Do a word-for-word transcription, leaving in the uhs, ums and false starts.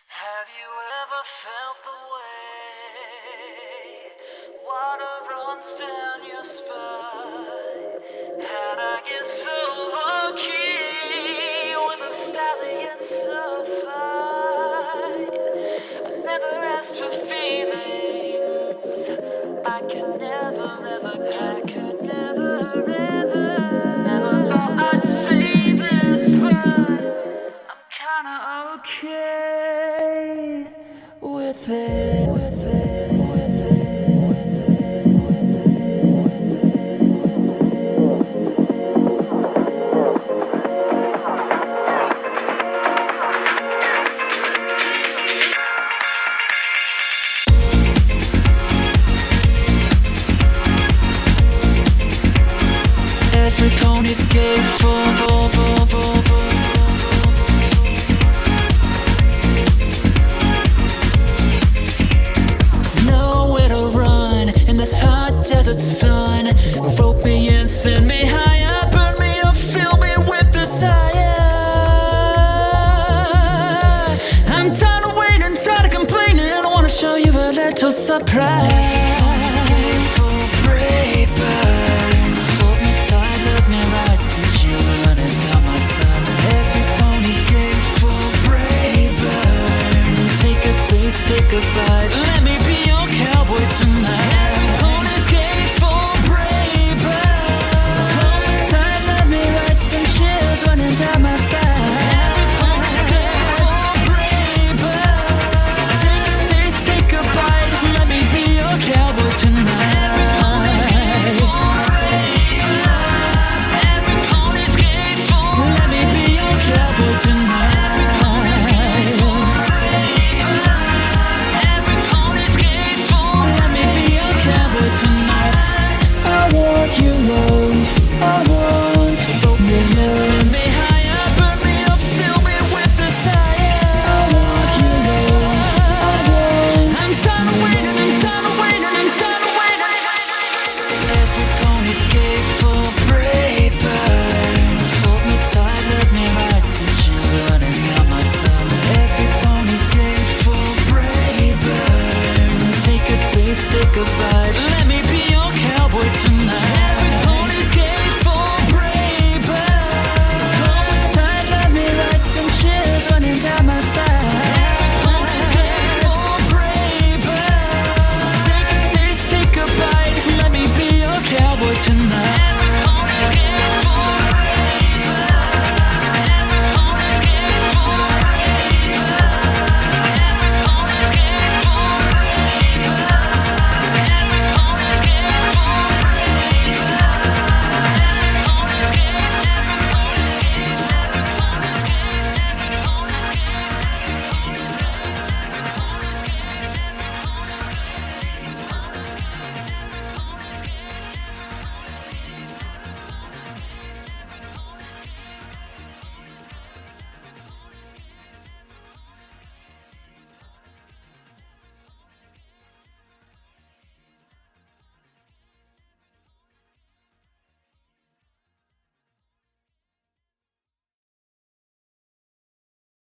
Have you ever felt the way water runs down your spine? How'd I get so lucky with a stallion so fine? I never asked for feelings. I could never, never, I could never, ever, never thought I'd say this, but I'm kinda okay with it, with it, with it, with it. Every pony's gay for bull, bull, bull, bull. This hot desert sun, rope me in, send me higher, burn me up, fill me with desire. I'm tired of waiting, tired of complaining, I wanna show you a little surprise.